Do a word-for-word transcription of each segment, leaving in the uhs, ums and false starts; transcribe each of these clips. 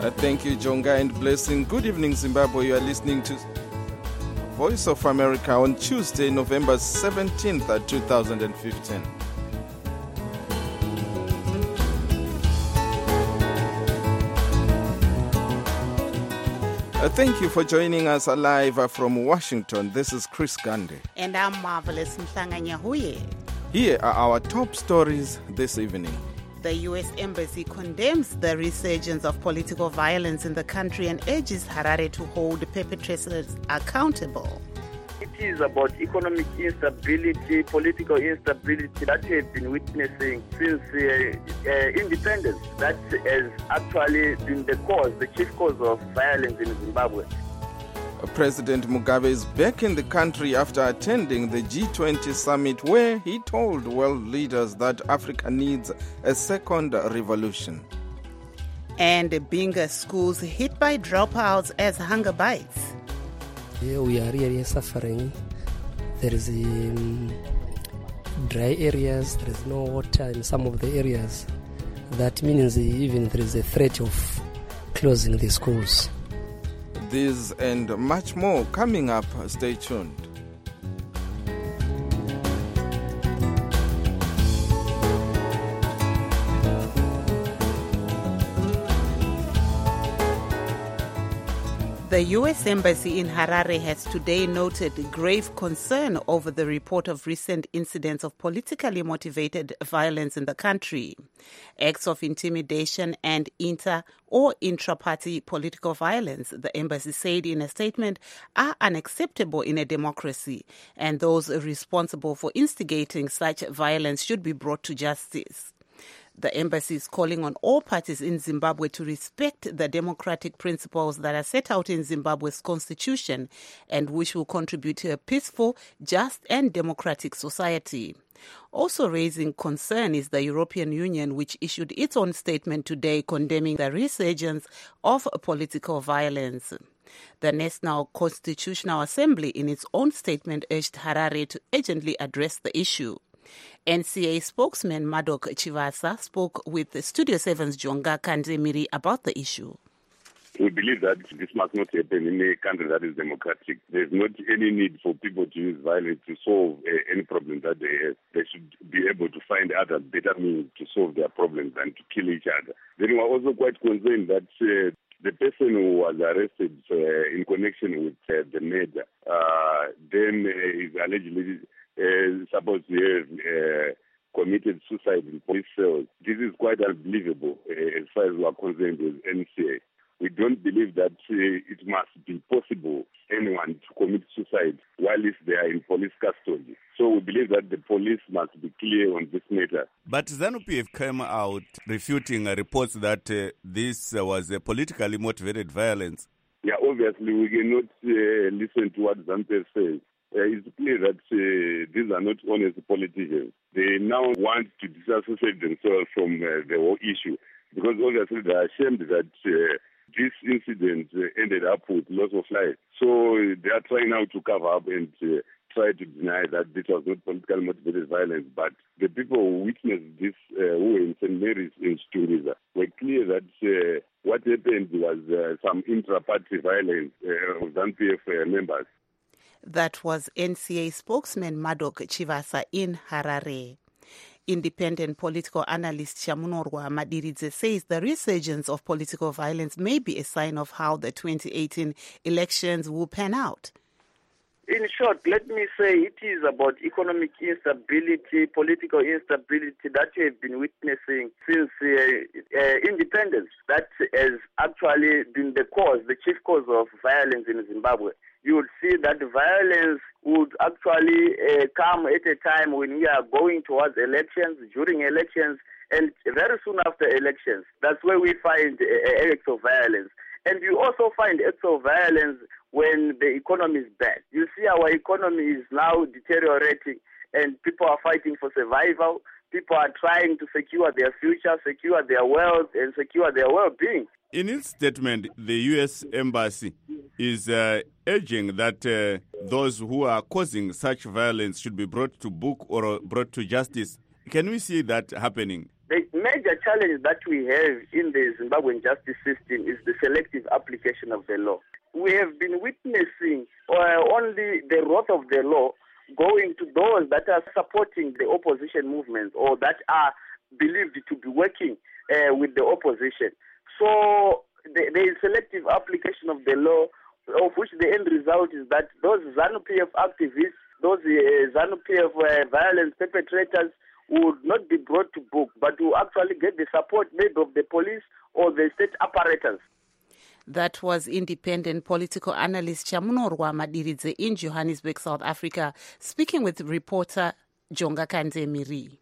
Uh, thank you, Jonga, and blessing. Good evening, Zimbabwe. You are listening to Voice of America on Tuesday, November seventeenth, two thousand fifteen. Uh, thank you for joining us live uh, from Washington. This is Chris Gandhi. And I'm Marvelous Mhlanga-Nyahuye. Here are our top stories this evening. The U S Embassy condemns the resurgence of political violence in the country and urges Harare to hold perpetrators accountable. It is about economic instability, political instability that we have been witnessing since uh, uh, independence. That has actually been the cause, the chief cause of violence in Zimbabwe. President Mugabe is back in the country after attending the G twenty summit, where he told world leaders that Africa needs a second revolution. And Binga schools hit by dropouts as hunger bites. Yeah, we are really suffering. There is um, dry areas, there is no water in some of the areas. That means even there is a threat of closing the schools. This and much more coming up. Stay tuned. The U S Embassy in Harare has today noted grave concern over the report of recent incidents of politically motivated violence in the country. Acts of intimidation and inter- or intra-party political violence, the embassy said in a statement, are unacceptable in a democracy, and those responsible for instigating such violence should be brought to justice. The embassy is calling on all parties in Zimbabwe to respect the democratic principles that are set out in Zimbabwe's constitution and which will contribute to a peaceful, just and democratic society. Also raising concern is the European Union, which issued its own statement today condemning the resurgence of political violence. The National Constitutional Assembly, in its own statement, urged Harare to urgently address the issue. N C A spokesman Madok Chivasa spoke with Studio seven's Jonga Kandemiri about the issue. We believe that this must not happen in a country that is democratic. There's not any need for people to use violence to solve uh, any problem that they have. They should be able to find other better means to solve their problems than to kill each other. Then we are also quite concerned that uh, the person who was arrested uh, in connection with uh, the murder uh, then uh, is allegedly Uh, supposed to have uh, committed suicide in police cells. This is quite unbelievable uh, as far as we are concerned with N C A. We don't believe that uh, it must be possible anyone to commit suicide while they are in police custody. So we believe that the police must be clear on this matter. But ZANU-P F came out refuting uh, reports that uh, this uh, was a politically motivated violence. Yeah, obviously we cannot uh, listen to what ZANU-P F says. Uh, it's clear that uh, these are not honest politicians. They now want to disassociate themselves from uh, the whole issue because obviously they are ashamed that uh, this incident uh, ended up with loss of life. So uh, they are trying now to cover up and uh, try to deny that this was not politically motivated violence. But the people who witnessed this, uh, who were in Saint Mary's in Sturiza, were clear that uh, what happened was uh, some intra-party violence uh, of ZANU-P F uh, members. That was N C A spokesman Madok Chivasa in Harare. Independent political analyst Shamunorwa Madiridze says the resurgence of political violence may be a sign of how the twenty eighteen elections will pan out. In short, let me say it is about economic instability, political instability that we have been witnessing since uh, uh, independence. That has actually been the cause, the chief cause of violence in Zimbabwe. You would see that violence would actually uh, come at a time when we are going towards elections, during elections, and very soon after elections. That's where we find uh, acts of violence. And you also find acts of violence when the economy is bad. You see our economy is now deteriorating and people are fighting for survival. People are trying to secure their future, secure their wealth, and secure their well-being. In its statement, the U S Embassy is uh, urging that uh, those who are causing such violence should be brought to book or brought to justice. Can we see that happening? The major challenge that we have in the Zimbabwean justice system is the selective application of the law. We have been witnessing uh, only the wrath of the law going to those that are supporting the opposition movements or that are believed to be working uh, with the opposition. So the, there is selective application of the law, of which the end result is that those ZANU-P F activists, those uh, ZANU-P F uh, violence perpetrators would not be brought to book, but will actually get the support maybe of the police or the state apparatus. That was independent political analyst Chamunorwa Madiridze in Johannesburg, South Africa, speaking with reporter Jonga Kanze Miri.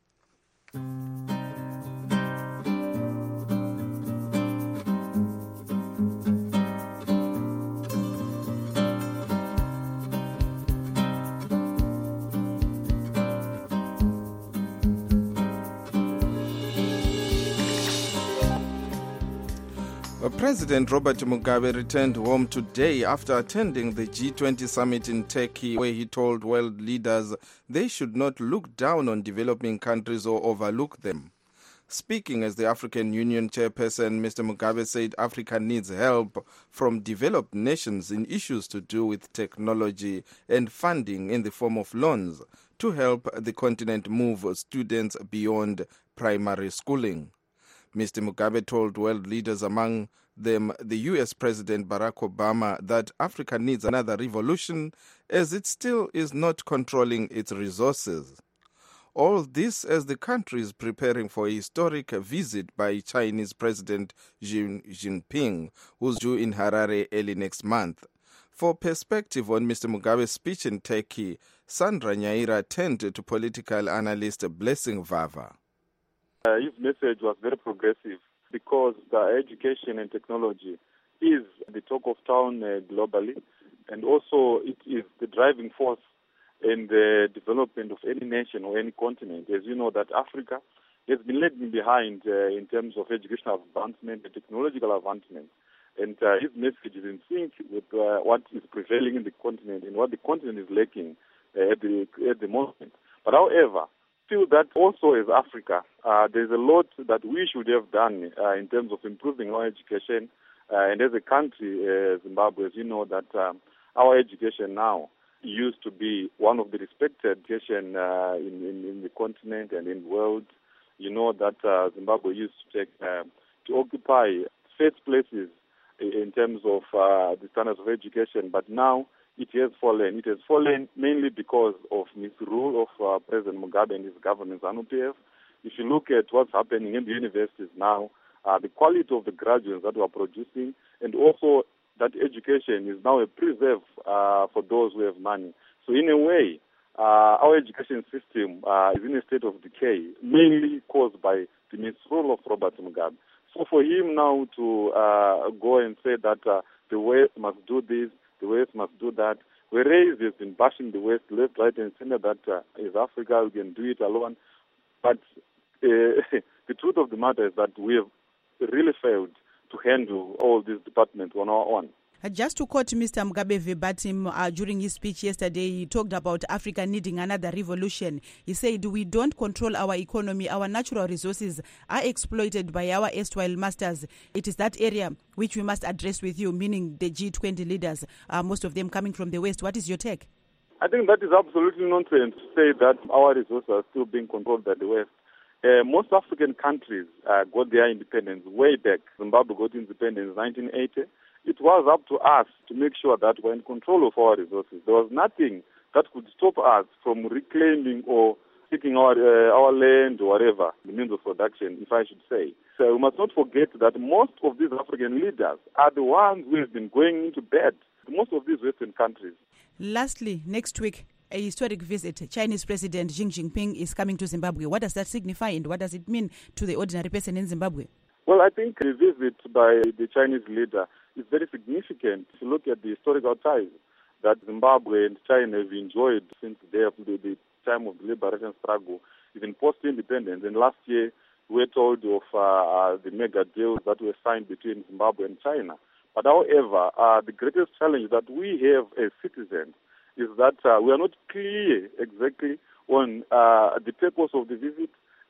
President Robert Mugabe returned home today after attending the G twenty summit in Turkey, where he told world leaders they should not look down on developing countries or overlook them. Speaking as the African Union chairperson, Mister Mugabe said Africa needs help from developed nations in issues to do with technology and funding in the form of loans to help the continent move students beyond primary schooling. Mister Mugabe told world leaders, among them the U S President Barack Obama, that Africa needs another revolution as it still is not controlling its resources. All this as the country is preparing for a historic visit by Chinese President Xi Jinping, who's due in Harare early next month. For perspective on Mister Mugabe's speech in Turkey, Sandra Nyaira turned to political analyst Blessing Vava. Uh, his message was very progressive because the education and technology is the talk of town uh, globally, and also it is the driving force in the development of any nation or any continent. As you know, that Africa has been lagging behind uh, in terms of educational advancement and technological advancement. And uh, his message is in sync with uh, what is prevailing in the continent and what the continent is lacking uh, at, the, at the moment. But however, feel that also as Africa, uh, there's a lot that we should have done uh, in terms of improving our education. Uh, and as a country, uh, Zimbabwe, as you know, that um, our education now used to be one of the respected education uh, in, in, in the continent and in the world. You know that uh, Zimbabwe used to take uh, to occupy first places in terms of uh, the standards of education, but now it has fallen. It has fallen mainly because of misrule of uh, President Mugabe and his government, ZANU-P F. If you look at what's happening in the universities now, uh, the quality of the graduates that we are producing, and also that education is now a preserve uh, for those who have money. So in a way, uh, our education system uh, is in a state of decay, mainly caused by the misrule of Robert Mugabe. So for him now to uh, go and say that uh, the West must do this, the West must do that, whereas he's been bashing the West left, right, and center that uh, is Africa, we can do it alone. But uh, the truth of the matter is that we have really failed to handle all these departments on our own. Just to quote Mister Mugabe verbatim, uh, during his speech yesterday, he talked about Africa needing another revolution. He said, we don't control our economy. Our natural resources are exploited by our erstwhile masters. It is that area which we must address with you, meaning the G twenty leaders, uh, most of them coming from the West. What is your take? I think that is absolutely nonsense to say that our resources are still being controlled by the West. Uh, most African countries uh, got their independence way back. Zimbabwe got independence in nineteen eighty. It was up to us to make sure that we're in control of our resources. There was nothing that could stop us from reclaiming or taking our uh, our land or whatever, the means of production, if I should say. So we must not forget that most of these African leaders are the ones who have been going into bed, most of these Western countries. Lastly, next week, a historic visit. Chinese President Xi Jinping is coming to Zimbabwe. What does that signify and what does it mean to the ordinary person in Zimbabwe? Well, I think the visit by the Chinese leader is very significant. If you look at the historical ties that Zimbabwe and China have enjoyed since the, the time of the liberation struggle, even post-independence. And last year, we were told of uh, the mega deals that were signed between Zimbabwe and China. But however, uh, the greatest challenge that we have as citizens is that uh, we are not clear exactly on uh, the purpose of the visit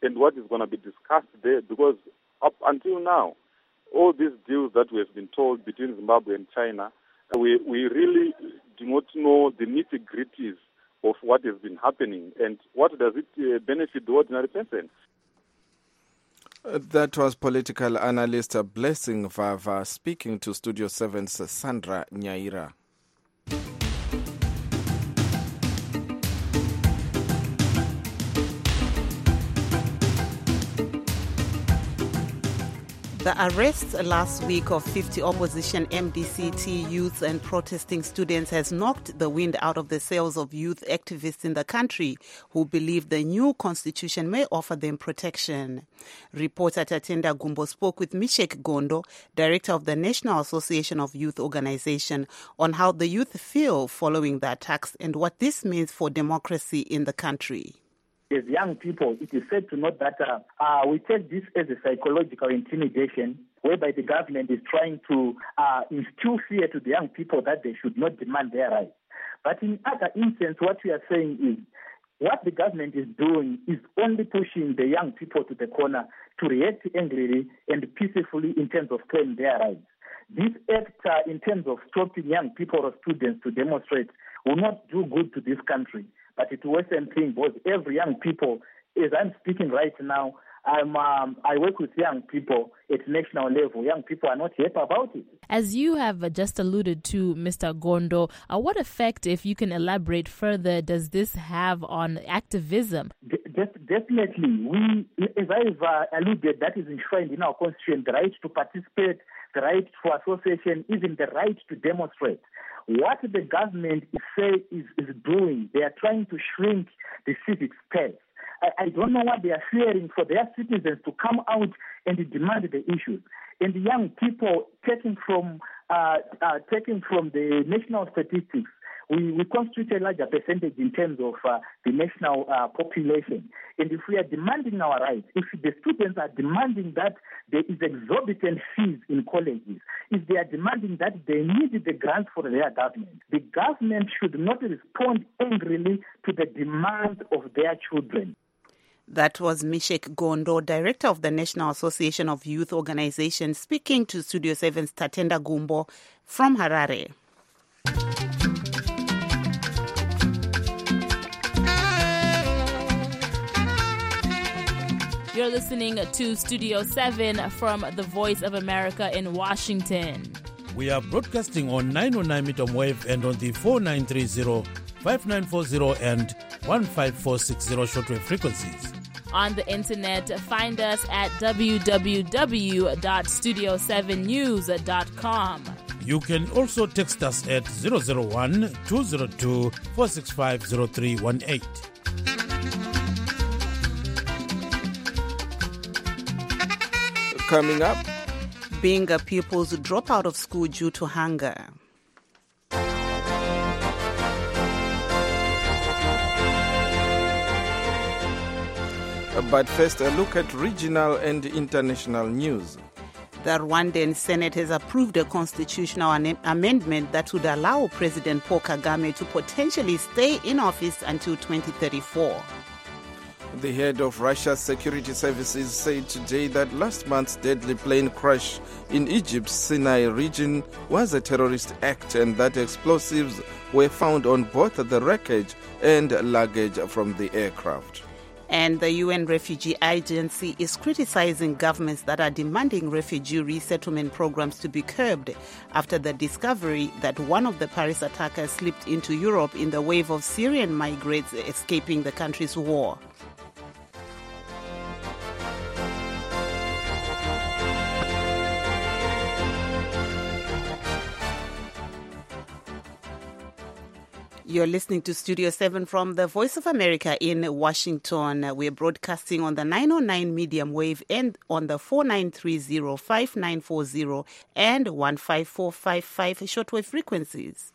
and what is going to be discussed there, because up until now, all these deals that we have been told between Zimbabwe and China, we, we really do not know the nitty-gritties of what has been happening and what does it uh, benefit the ordinary person. That was political analyst Blessing Vava speaking to Studio seven's Sandra Nyaira. The arrests last week of fifty opposition M D C T youths and protesting students has knocked the wind out of the sails of youth activists in the country who believe the new constitution may offer them protection. Reporter Tatenda Gumbo spoke with Mishek Gondo, director of the National Association of Youth Organization, on how the youth feel following the attacks and what this means for democracy in the country. As young people, it is said to note that uh, uh, we take this as a psychological intimidation whereby the government is trying to uh, instill fear to the young people that they should not demand their rights. But in other instances, what we are saying is what the government is doing is only pushing the young people to the corner to react angrily and peacefully in terms of claiming their rights. This act, uh, in terms of stopping young people or students to demonstrate, will not do good to this country. But it was the same thing because every young people, as I'm speaking right now, I'm, um, I work with young people at national level. Young people are not happy about it. As you have just alluded to, Mister Gondo, uh, what effect, if you can elaborate further, does this have on activism? De- de- definitely. We, as I've uh, alluded, that is enshrined in our constitution, the right to participate, the right for association, even the right to demonstrate. What the government is, say, is, is doing, they are trying to shrink the civic space. I, I don't know what they are fearing for their citizens to come out and demand the issues. And the young people, taking from uh, uh, taking from the national statistics, we, we constitute a larger percentage in terms of uh, the national uh, population. And if we are demanding our rights, if the students are demanding that there is exorbitant fees in colleges, if they are demanding that they need the grants for their government, the government should not respond angrily to the demands of their children. That was Mishek Gondo, director of the National Association of Youth Organizations, speaking to Studio seven's Tatenda Gumbo from Harare. You're listening to Studio seven from the Voice of America in Washington. We are broadcasting on nine oh nine meter wave and on the four nine three zero, five nine four zero and one five four six zero shortwave frequencies. On the internet, find us at w w w dot studio seven news dot com. You can also text us at zero zero one, two zero two, four six five zero three one eight. Coming up, Binga pupils drop out of school due to hunger. But first, a look at regional and international news. The Rwandan Senate has approved a constitutional an- amendment that would allow President Paul Kagame to potentially stay in office until twenty thirty-four. The head of Russia's security services said today that last month's deadly plane crash in Egypt's Sinai region was a terrorist act and that explosives were found on both the wreckage and luggage from the aircraft. And the U N Refugee Agency is criticizing governments that are demanding refugee resettlement programs to be curbed after the discovery that one of the Paris attackers slipped into Europe in the wave of Syrian migrants escaping the country's war. You're listening to Studio seven from the Voice of America in Washington. We're broadcasting on the nine oh nine medium wave and on the four nine three zero, five nine four zero and one five four five five shortwave frequencies.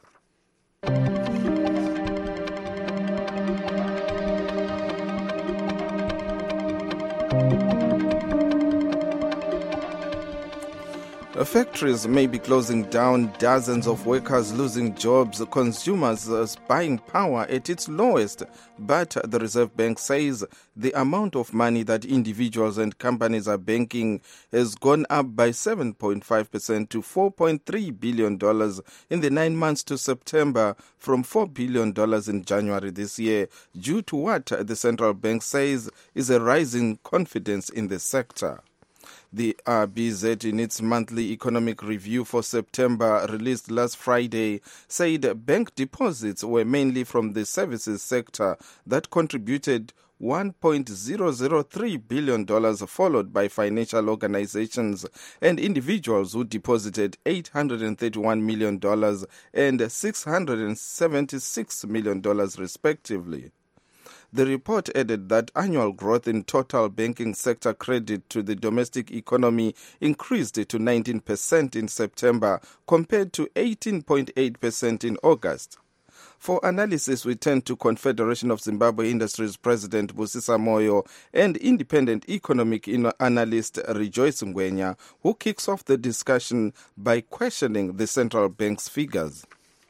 Factories may be closing down, dozens of workers losing jobs, consumers uh, buying power at its lowest. But the Reserve Bank says the amount of money that individuals and companies are banking has gone up by seven point five percent to four point three billion dollars in the nine months to September from four billion dollars in January this year, due to what the central bank says is a rising confidence in the sector. The R B Z, in its monthly economic review for September released last Friday, said bank deposits were mainly from the services sector that contributed one point zero zero three billion dollars, followed by financial organizations and individuals who deposited eight hundred thirty-one million dollars and six hundred seventy-six million dollars respectively. The report added that annual growth in total banking sector credit to the domestic economy increased to nineteen percent in September compared to eighteen point eight percent in August. For analysis, we turn to Confederation of Zimbabwe Industries President Busisa Moyo and independent economic analyst Rejoice Ngwenya, who kicks off the discussion by questioning the central bank's figures.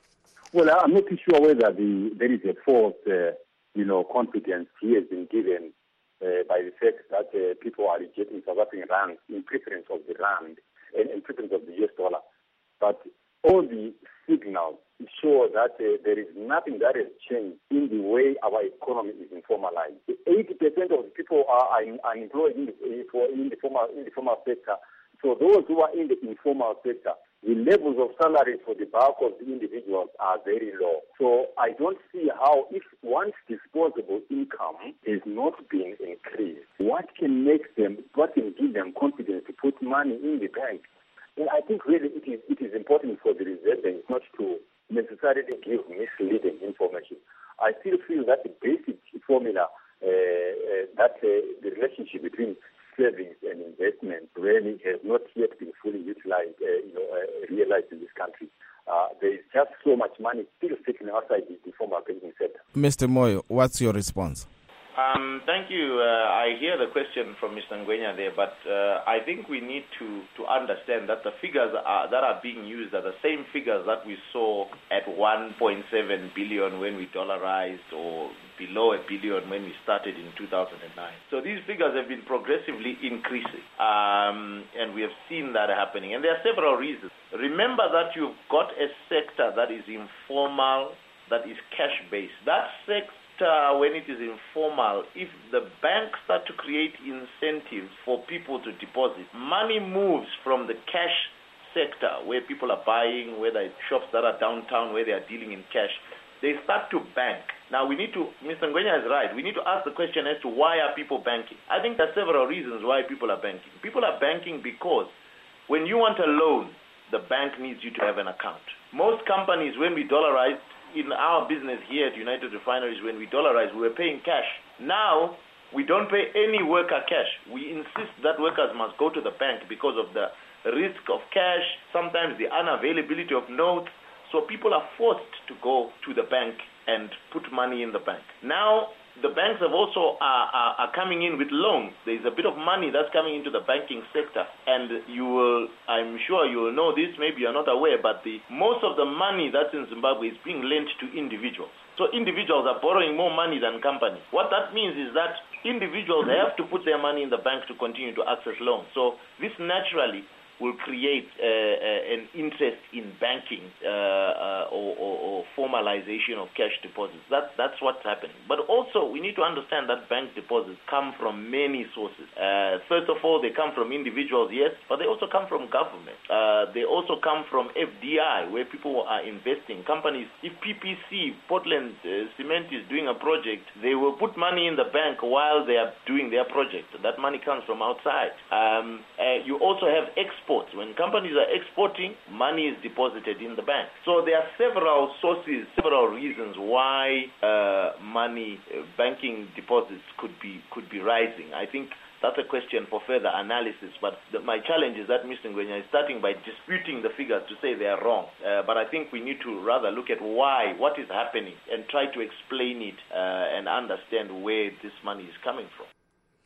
Well, I'm not sure whether the, there is a false uh, you know, confidence he has been given uh, by the fact that uh, people are rejecting South African rand in preference of the rand and in preference of the U S dollar. But all the signals show that uh, there is nothing that has changed in the way our economy is informalized. eighty percent of the people are unemployed in the, in the formal in the formal sector. So those who are in the informal sector, the levels of salaries for the bulk of the individuals are very low. So I don't see how, if one's disposable income has not been increased, what can make them, what can give them confidence to put money in the bank? And I think really it is, it is important for the Reserve Bank not to necessarily give misleading information. I still feel that the basic formula, uh, uh, that uh, the relationship between savings and investment really has not yet been fully utilized, uh, you know, uh, realized in this country. Uh, there is just so much money still sitting outside the, the formal banking sector. Mister Moyo, what's your response? Um, thank you. Uh, I hear the question from Mister Ngwenya there, but uh, I think we need to, to understand that the figures are, that are being used are the same figures that we saw at one point seven billion when we dollarized, or below a billion when we started in two thousand nine. So these figures have been progressively increasing, um, and we have seen that happening. And there are several reasons. Remember that you've got a sector that is informal, that is cash-based. That sector, when it is informal, if the banks start to create incentives for people to deposit, money moves from the cash sector where people are buying, whether it's shops that are downtown where they are dealing in cash, they start to bank. Now we need to, Mister Ngwenya is right, we need to ask the question as to why are people banking? I think there are several reasons why people are banking. People are banking because when you want a loan, the bank needs you to have an account. Most companies, when we dollarized, in our business here at United Refineries, when we dollarized, we were paying cash. Now, we don't pay any worker cash. We insist that workers must go to the bank because of the risk of cash, sometimes the unavailability of notes. So people are forced to go to the bank and put money in the bank. Now, the banks have also are, are, are coming in with loans. There's a bit of money that's coming into the banking sector, and you will, I'm sure you will know this, maybe you're not aware, but the most of the money that's in Zimbabwe is being lent to individuals. So individuals are borrowing more money than companies. What that means is that individuals have to put their money in the bank to continue to access loans. So this naturally will create uh, uh, an interest in banking uh, uh, or, or, or formalization of cash deposits. That, that's what's happening. But also, we need to understand that bank deposits come from many sources. Uh, first of all, they come from individuals, yes, but they also come from government. Uh, they also come from F D I, where people are investing. Companies, if P P C, Portland uh, Cement, is doing a project, they will put money in the bank while they are doing their project. That money comes from outside. Um, uh, you also have exports. When companies are exporting, money is deposited in the bank. So there are several sources, several reasons why uh, money, uh, banking deposits could be could be rising. I think that's a question for further analysis. But the, my challenge is that Mister Ngwenya is starting by disputing the figures to say they are wrong. Uh, but I think we need to rather look at why, what is happening, and try to explain it uh, and understand where this money is coming from.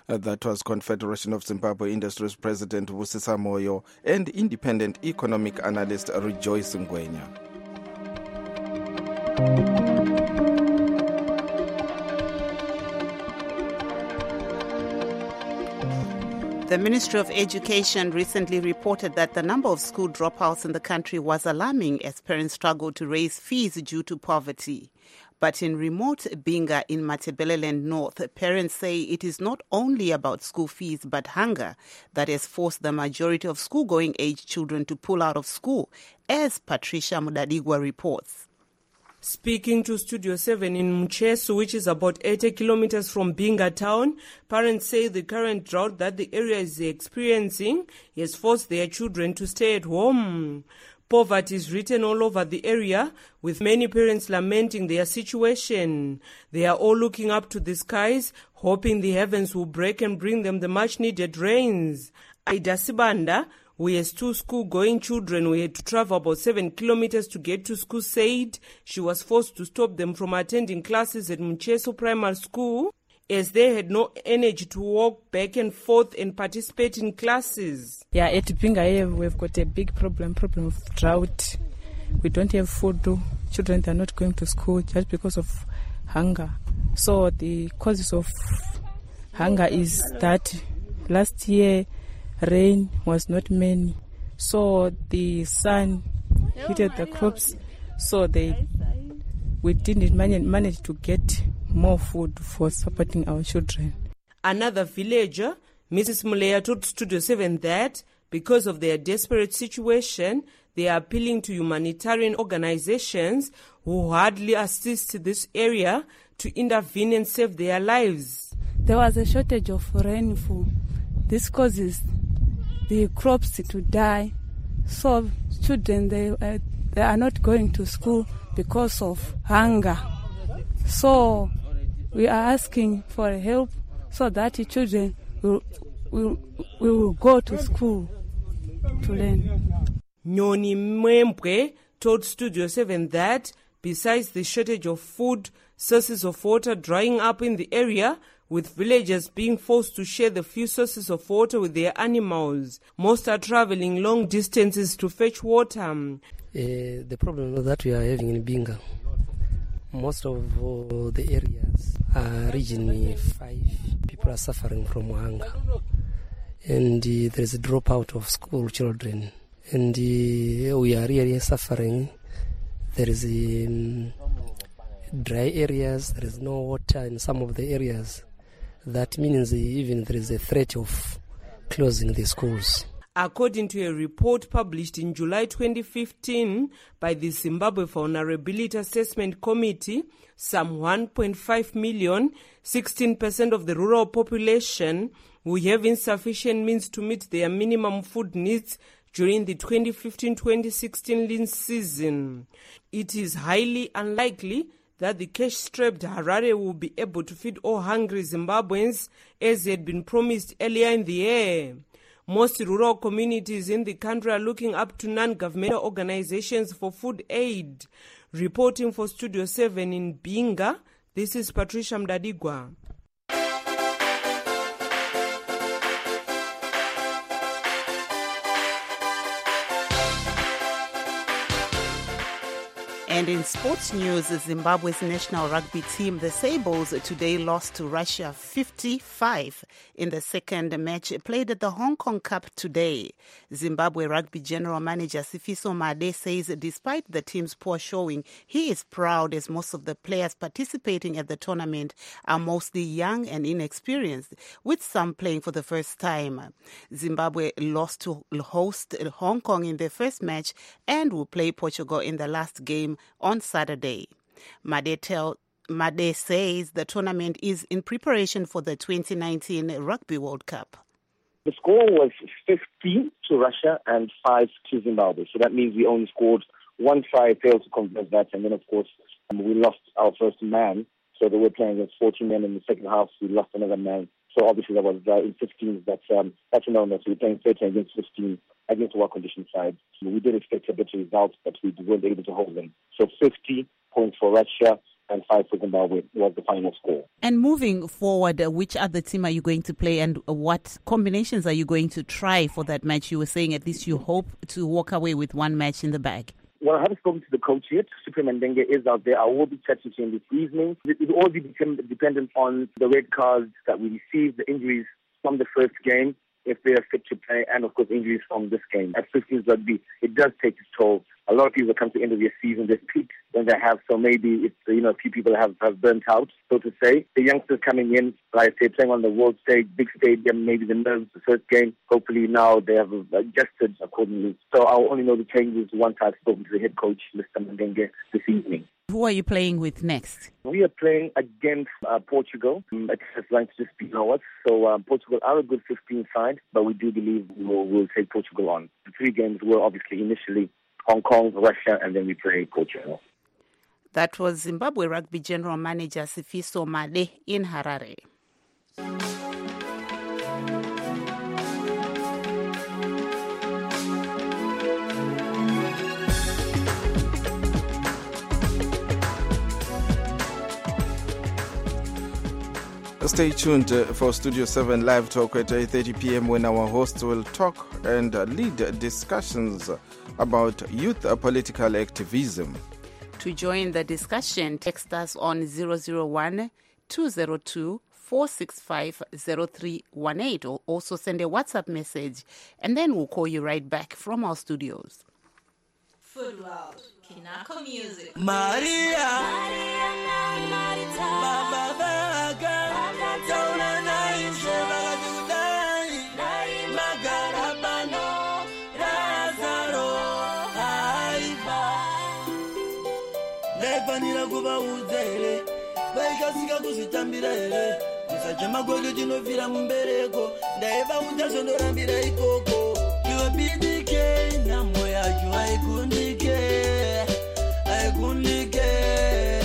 Uh, that was Confederation of Zimbabwe Industries President Vusisa Moyo and independent economic analyst Rejoice Ngwenya. The Ministry of Education recently reported that the number of school dropouts in the country was alarming as parents struggled to raise fees due to poverty. But in remote Binga in Matabeleland North, parents say it is not only about school fees but hunger that has forced the majority of school-going age children to pull out of school, as Patricia Mudadigwa reports. Speaking to Studio seven in Mchesu, which is about eighty kilometers from Binga town, parents say the current drought that the area is experiencing has forced their children to stay at home. Poverty is written all over the area, with many parents lamenting their situation. They are all looking up to the skies, hoping the heavens will break and bring them the much-needed rains. Aida Sibanda, who has two school-going children who had to travel about seven kilometers to get to school, said she was forced to stop them from attending classes at Mcheso Primary School as they had no energy to walk back and forth and participate in classes. Yeah, at Binga here we've got a big problem, problem of drought. We don't have food. Children are not going to school just because of hunger. So the causes of hunger is that last year rain was not many, so the sun heated the crops, so they we didn't manage, manage to get more food for supporting our children. Another villager, Missus Mulea, told Studio seven that because of their desperate situation, they are appealing to humanitarian organizations who hardly assist this area to intervene and save their lives. There was a shortage of rainfall. This causes the crops to die, so children they uh, they are not going to school because of hunger. So we are asking for help so that the children will will, will go to school to learn. Nyoni Mwembwe told Studio seven that besides the shortage of food, sources of water drying up in the area, with villagers being forced to share the few sources of water with their animals. Most are traveling long distances to fetch water. Uh, the problem that we are having in Binga, most of uh, the areas are region five. People are suffering from hunger. And uh, there is a dropout of school children. And uh, we are really suffering. There is um, dry areas, there is no water in some of the areas. That means even there is a threat of closing the schools. According to a report published in July twenty fifteen by the Zimbabwe Vulnerability Assessment Committee, some one point five million, sixteen percent of the rural population, will have insufficient means to meet their minimum food needs during the twenty fifteen twenty sixteen lean season. It is highly unlikely that the cash-strapped Harare will be able to feed all hungry Zimbabweans as had been promised earlier in the year. Most rural communities in the country are looking up to non-governmental organizations for food aid. Reporting for Studio seven in Binga, this is Patricia Mdadigwa. And in sports news, Zimbabwe's national rugby team, the Sables, today lost to Russia fifty-five in the second match played at the Hong Kong Cup today. Zimbabwe rugby general manager Sifiso Made says despite the team's poor showing, he is proud as most of the players participating at the tournament are mostly young and inexperienced, with some playing for the first time. Zimbabwe lost to host Hong Kong in their first match and will play Portugal in the last game on Saturday. Made, tell, Made says the tournament is in preparation for the twenty nineteen Rugby World Cup. The score was fifty to Russia and five to Zimbabwe. So that means we only scored one try, failed to convert that, and then, of course, um, we lost our first man. So they were playing against fourteen men in the second half. We lost another man. So obviously that was uh, in fifteen. That's um, that's a no-no. So we're playing thirteen against fifteen against a well-conditioned side. So we did expect a better result, but we weren't able to hold them. So fifty points for Russia and five for Zimbabwe was the final score. And moving forward, uh, which other team are you going to play and what combinations are you going to try for that match? You were saying at least you hope to walk away with one match in the bag. Well, I haven't spoken to the coach yet. Supreme Ndenge is out there. I will be chatting to him this evening. It will all be dependent on the red cards that we receive, the injuries from the first game, if they are fit to play, and of course injuries from this game. At fifteens rugby, it does take its toll. A lot of people come to the end of their season, they peak when they have, so maybe it's, you know, a few people have, have burnt out, so to say. The youngsters coming in, like I say, playing on the world stage, big stadium, maybe the nerves, the first game. Hopefully now they have adjusted accordingly. So I'll only know the changes once I've spoken to the head coach, Mister Ndenge, this evening. Who are you playing with next? We are playing against uh, Portugal. Um, it's going to just be ours. So uh, Portugal are a good fifteen side, but we do believe we'll, we'll take Portugal on. The three games were obviously initially Hong Kong, Russia, and then we play Portugal. That was Zimbabwe Rugby General Manager Sifiso Male in Harare. Stay tuned for Studio seven Live Talk at eight thirty p.m. when our hosts will talk and lead discussions about youth political activism. To join the discussion, text us on zero zero one, two zero two, four six five, zero three one eight or also send a WhatsApp message and then we'll call you right back from our studios. Food World, Kinako Music. Maria, Maria, Marita, Baba Baga, Tauna Naisha, Bagadunai, Magarabano, Razaro, Aiba. Lepanira Guba Udele, Baikasika Kusitambire, Usajama Godu Jinovira Mbereko, Daiva Udasonora Ikoko, you are B D K, Namoya, you are Gundi. I couldn't get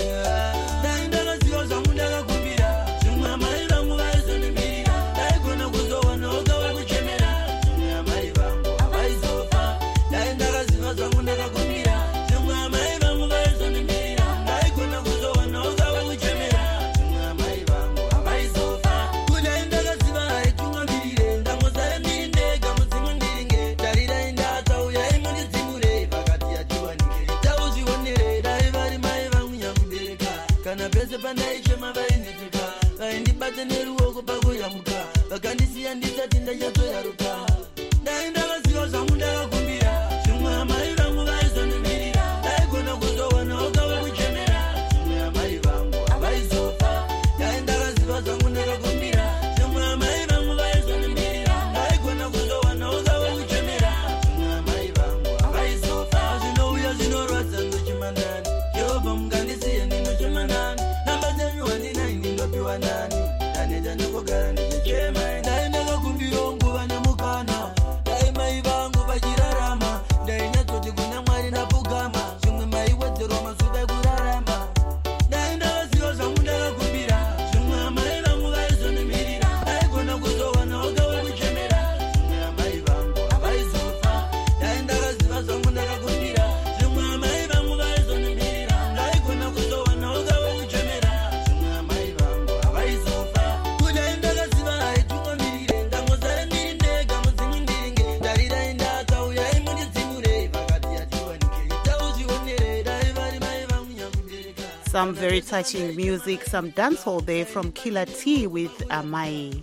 Some very touching music, some dancehall there from Killer T with Amai.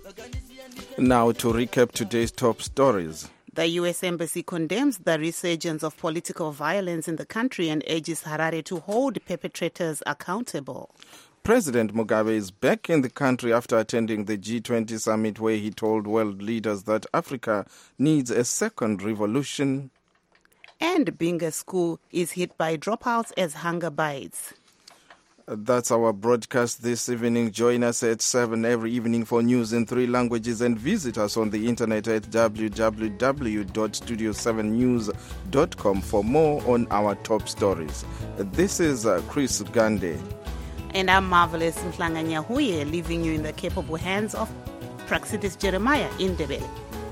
Now to recap today's top stories. The U S Embassy condemns the resurgence of political violence in the country and urges Harare to hold perpetrators accountable. President Mugabe is back in the country after attending the G twenty summit where he told world leaders that Africa needs a second revolution. And Binga School is hit by dropouts as hunger bites. That's our broadcast this evening. Join us at seven every evening for news in three languages and visit us on the internet at w w w dot studio seven news dot com for more on our top stories. This is uh, Chris Gande. And I'm Marvelous Mhlanga Nyahuye, leaving you in the capable hands of Praxidis Jeremiah in Ndebele.